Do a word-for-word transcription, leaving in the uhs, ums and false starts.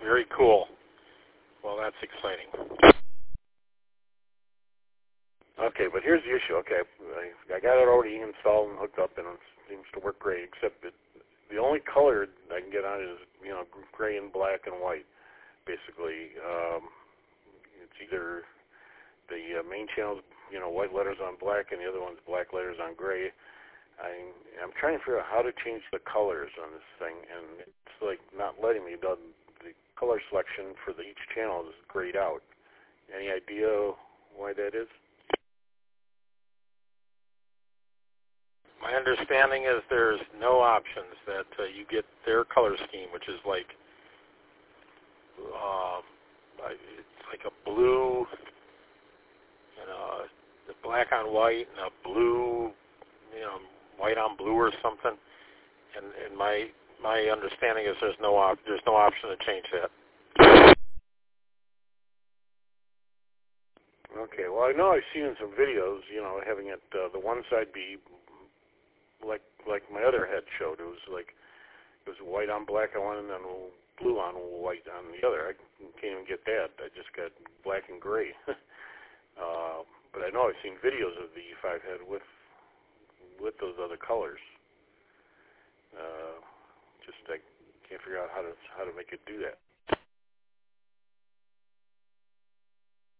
Very cool. Well, that's exciting. Okay, but here's the issue. Okay, I, I got it already installed and hooked up, and it seems to work great, except that the only color I can get on it is, you know, gray and black and white, basically. Um, it's either the uh, main channel's, you know, white letters on black, and the other one's black letters on gray. I'm, I'm trying to figure out how to change the colors on this thing, and it's like not letting me. The, the color selection for the, each channel is grayed out. Any idea why that is? My understanding is there's no options, that uh, you get their color scheme, which is like um, it's like a blue, you know, the black on white, and a blue, you know, white on blue or something. And, and my my understanding is there's no op- there's no option to change that. Okay. Well, I know I've seen in some videos, you know, having it uh, the one side be like like my other head showed. It was like it was white on black on one and then blue on white on the other. I can't even get that. I just got black and gray. uh, but I know I've seen videos of the E five head with with those other colors. Uh, just I can't figure out how to how to make it do that.